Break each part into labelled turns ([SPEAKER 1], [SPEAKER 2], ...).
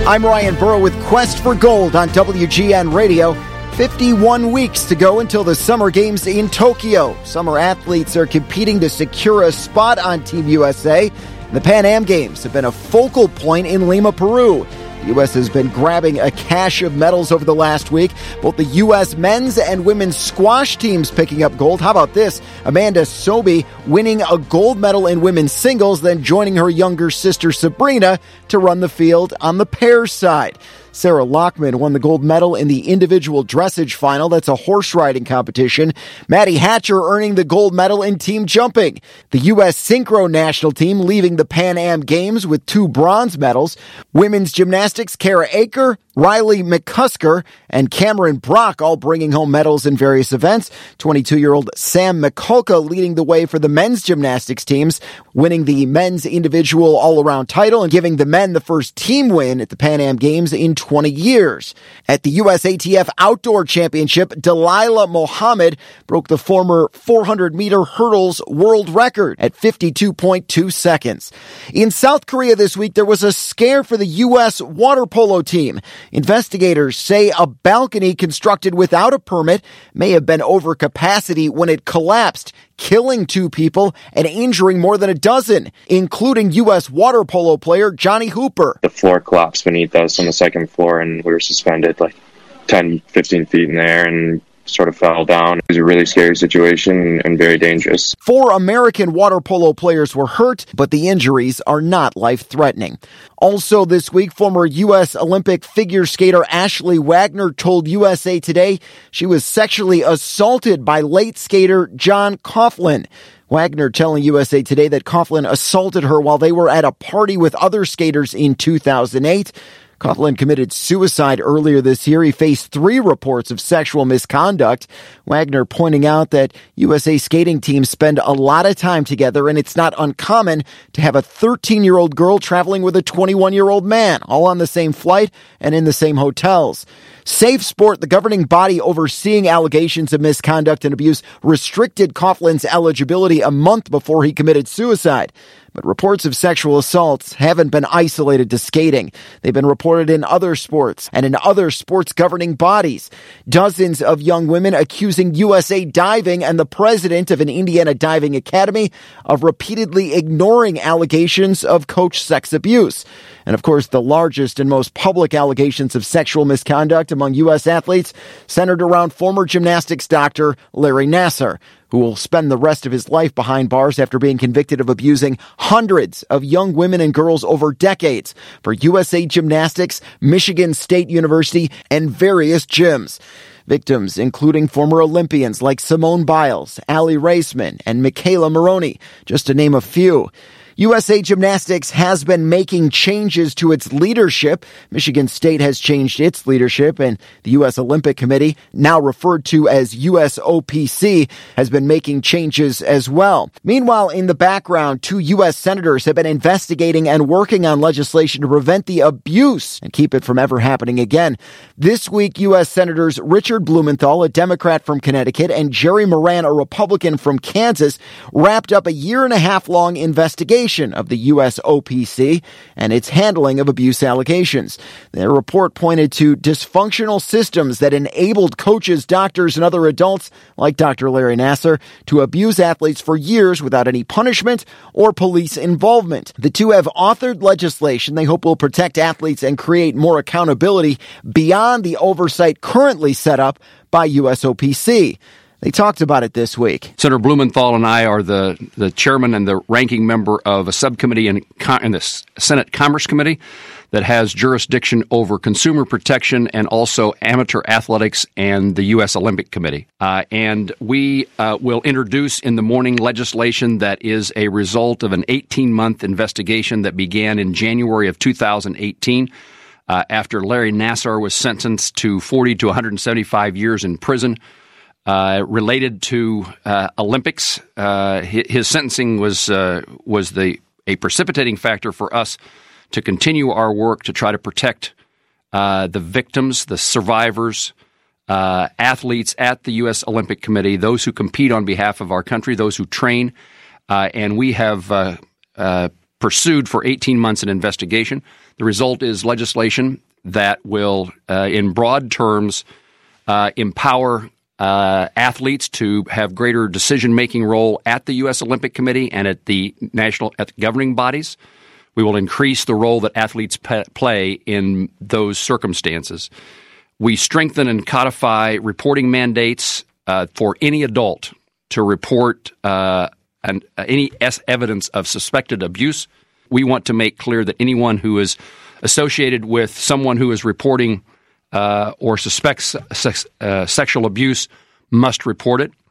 [SPEAKER 1] I'm Ryan Burrow with Quest for Gold on WGN Radio. 51 weeks to go until the Summer Games in Tokyo. Summer athletes are competing to secure a spot on Team USA. The Pan Am Games have been a focal point in Lima, Peru. The U.S. has been grabbing a cache of medals over the last week. Both the U.S. men's and women's squash teams picking up gold. How about this? Amanda Sobey winning a gold medal in women's singles, then joining her younger sister Sabrina to run the field on the pairs side. Sarah Lockman won the gold medal in the individual dressage final. That's a horse riding competition. Maddie Hatcher earning the gold medal in team jumping. The U.S. Synchro national team leaving the Pan Am Games with 2 bronze medals. Women's gymnastics, Kara Aker, Riley McCusker, and Cameron Brock all bringing home medals in various events. 22-year-old Sam Mikulka leading the way for the men's gymnastics teams, winning the men's individual all-around title and giving the men the first team win at the Pan Am Games in 20 years. At the USATF Outdoor Championship, Delilah Mohammed broke the former 400-meter hurdles world record at 52.2 seconds. In South Korea this week, there was a scare for the U.S. water polo team. Investigators say a balcony constructed without a permit may have been over capacity when it collapsed, killing 2 people and injuring more than a dozen, including U.S. water polo player Johnny Hooper.
[SPEAKER 2] The floor collapsed beneath us on the second floor, and we were suspended like 10, 15 feet in the air and sort of fell down. It was a really scary situation and very dangerous.
[SPEAKER 1] 4 American water polo players were hurt, but the injuries are not life-threatening. Also this week, former U.S. Olympic figure skater Ashley Wagner told USA Today she was sexually assaulted by late skater John Coughlin. Wagner telling USA Today that Coughlin assaulted her while they were at a party with other skaters in 2008. Coughlin committed suicide earlier this year. He faced 3 reports of sexual misconduct. Wagner pointing out that USA skating teams spend a lot of time together, and it's not uncommon to have a 13-year-old girl traveling with a 21-year-old man, all on the same flight and in the same hotels. Safe Sport, the governing body overseeing allegations of misconduct and abuse, restricted Coughlin's eligibility a month before he committed suicide. But reports of sexual assaults haven't been isolated to skating. They've been reported in other sports and in other sports governing bodies. Dozens of young women accusing USA Diving and the president of an Indiana diving academy of repeatedly ignoring allegations of coach sex abuse. And of course, the largest and most public allegations of sexual misconduct among U.S. athletes centered around former gymnastics doctor Larry Nassar, who will spend the rest of his life behind bars after being convicted of abusing hundreds of young women and girls over decades for USA Gymnastics, Michigan State University, and various gyms. Victims including former Olympians like Simone Biles, Allie Raisman, and Michaela Maroney, just to name a few. USA Gymnastics has been making changes to its leadership. Michigan State has changed its leadership, and the U.S. Olympic Committee, now referred to as USOPC, has been making changes as well. Meanwhile, in the background, 2 U.S. senators have been investigating and working on legislation to prevent the abuse and keep it from ever happening again. This week, U.S. Senators Richard Blumenthal, a Democrat from Connecticut, and Jerry Moran, a Republican from Kansas, wrapped up a 1.5-year-long investigation of the USOPC and its handling of abuse allegations. Their report pointed to dysfunctional systems that enabled coaches, doctors, and other adults like Dr. Larry Nassar to abuse athletes for years without any punishment or police involvement. The 2 have authored legislation they hope will protect athletes and create more accountability beyond the oversight currently set up by USOPC. They talked about it this week.
[SPEAKER 3] Senator Blumenthal and I are the chairman and the ranking member of a subcommittee in the Senate Commerce Committee that has jurisdiction over consumer protection and also amateur athletics and the U.S. Olympic Committee. And we will introduce in the morning legislation that is a result of an 18-month investigation that began in January of 2018 after Larry Nassar was sentenced to 40 to 175 years in prison. Related to Olympics. His sentencing was a precipitating factor for us to continue our work to try to protect the victims, the survivors, athletes at the U.S. Olympic Committee, those who compete on behalf of our country, those who train. And we have pursued for 18 months in investigation. The result is legislation that will, in broad terms, empower athletes to have greater decision-making role at the U.S. Olympic Committee and at the governing bodies. We will increase the role that athletes play in those circumstances. We strengthen and codify reporting mandates for any adult to report any evidence of suspected abuse. We want to make clear that anyone who is associated with someone who is reporting or suspects sexual abuse must report it.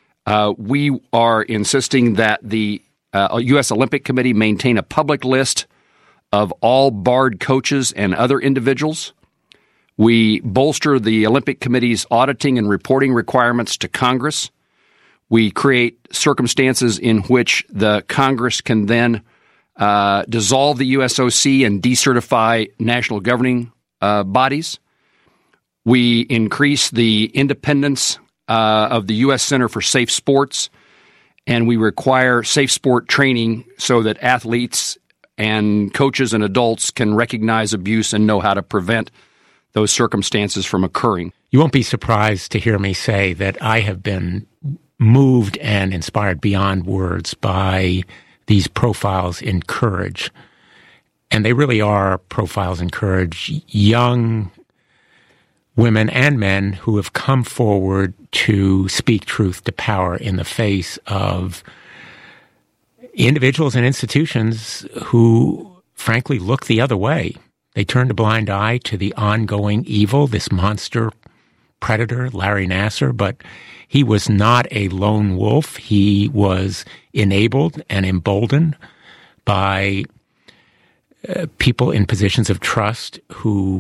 [SPEAKER 3] We are insisting that the U.S. Olympic Committee maintain a public list of all barred coaches and other individuals. We bolster the Olympic Committee's auditing and reporting requirements to Congress. We create circumstances in which the Congress can then dissolve the USOC and decertify national governing bodies. We increase the independence of the U.S. Center for Safe Sports, and we require safe sport training so that athletes and coaches and adults can recognize abuse and know how to prevent those circumstances from occurring.
[SPEAKER 4] You won't be surprised to hear me say that I have been moved and inspired beyond words by these profiles in courage. And they really are profiles in courage, young women and men who have come forward to speak truth to power in the face of individuals and institutions who, frankly, look the other way. They turned a blind eye to the ongoing evil, this monster predator, Larry Nassar, but he was not a lone wolf. He was enabled and emboldened by people in positions of trust who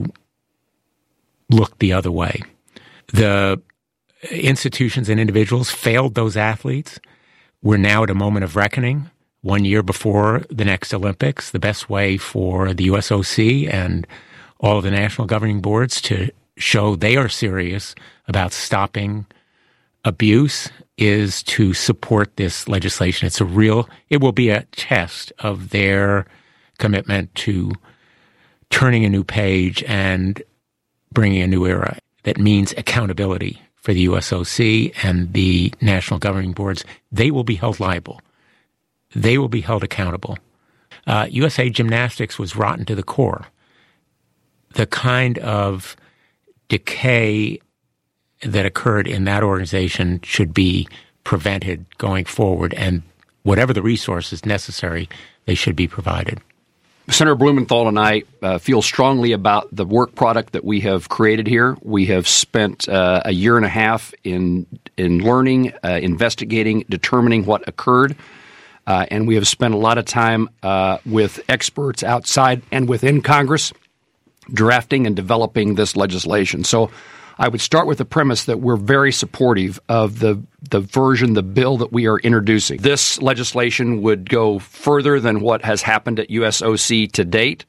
[SPEAKER 4] looked the other way. The institutions and individuals failed those athletes. We're now at a moment of reckoning. 1 year before the next Olympics, the best way for the USOC and all of the national governing boards to show they are serious about stopping abuse is to support this legislation. It will be a test of their commitment to turning a new page and bringing a new era that means accountability for the USOC and the national governing boards. They will be held liable. They will be held accountable. USA Gymnastics was rotten to the core. The kind of decay that occurred in that organization should be prevented going forward, and whatever the resources necessary, they should be provided.
[SPEAKER 3] Senator Blumenthal and I feel strongly about the work product that we have created here. We have spent a year and a half in learning, investigating, determining what occurred. And we have spent a lot of time with experts outside and within Congress drafting and developing this legislation. So I would start with the premise that we're very supportive of the bill that we are introducing. This legislation would go further than what has happened at USOC to date.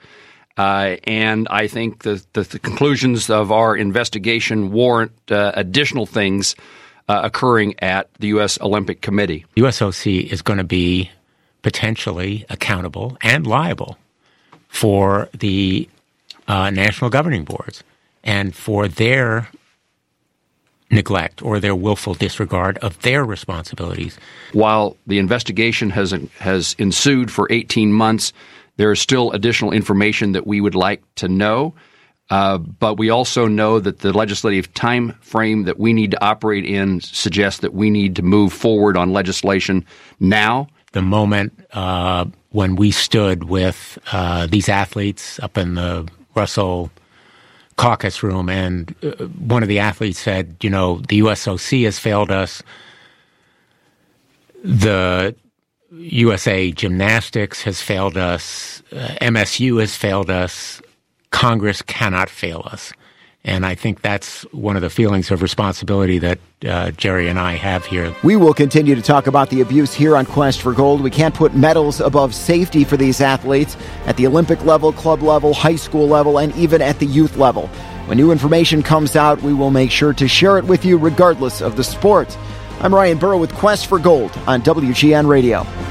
[SPEAKER 3] And I think the conclusions of our investigation warrant additional things occurring at the U.S. Olympic Committee.
[SPEAKER 4] USOC is going to be potentially accountable and liable for the national governing boards and for their neglect or their willful disregard of their responsibilities.
[SPEAKER 3] While the investigation has ensued for 18 months, there is still additional information that we would like to know. But we also know that the legislative time frame that we need to operate in suggests that we need to move forward on legislation now.
[SPEAKER 4] The moment when we stood with these athletes up in the Russell caucus room, and one of the athletes said, the USOC has failed us, the USA Gymnastics has failed us, MSU has failed us, Congress cannot fail us. And I think that's one of the feelings of responsibility that Jerry and I have here.
[SPEAKER 1] We will continue to talk about the abuse here on Quest for Gold. We can't put medals above safety for these athletes at the Olympic level, club level, high school level, and even at the youth level. When new information comes out, we will make sure to share it with you regardless of the sport. I'm Ryan Burrow with Quest for Gold on WGN Radio.